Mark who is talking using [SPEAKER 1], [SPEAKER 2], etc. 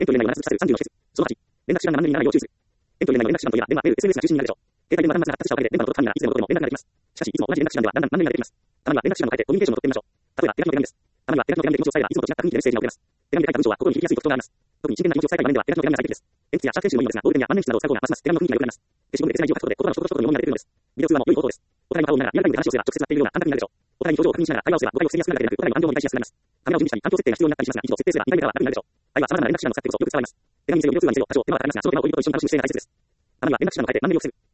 [SPEAKER 1] エントリー内容7つ36節。その8、連絡手段が何にならないよう注意する。エントリー内容連絡手段といえば、電話、メール、SNS が中心になるでしょう。携帯電話端末が発達したおかげで、電話のこととファンにならいつでもどこでも連絡ができます。しかし、いつも同じ連絡手段ではだんだんマンネリが出てきます。たまには連絡手段を変えてコミュニケーションを取ってみましょう。例えば、手紙の手紙です。たまには手紙の手紙で気持ちを伝えれば、いつもと違った雰囲気でメッセージが送れます。手紙で書いた文章は心に響きやすい特徴があります。特に真剣な気持ちを伝えたい場面では、手紙の手紙が最適です。鉛筆やシャーペンシルもいいのですが、ボールペンや万年筆などを使う方がますます手紙の雰囲気が良くなります。消しゴムで手紙を書くことで言葉の一言一言に重みが出てくるのです。ビデオ通話も良い方法です。お互いの顔を見ながらリアルタイムで話をすれば直接会っているような感覚になるでしょう。お互いに表情を確認しながら会話をすれば誤解を防ぎやすくなるだけでなく、お互いの安情も理解しやすくなります。カメラを準備したり、環境設定が必要になったりしますが、一度設定すれば2回目からは楽になるでしょう。愛は様々な連絡手段を使ってこそよく使われます。手紙にせよ、ビデオ通話にせよ、多少手間がかかりますが、その手間を有意義と一緒に楽しむ姿勢が大切です。たまには連絡手段を変えてマンネリを防ぐ。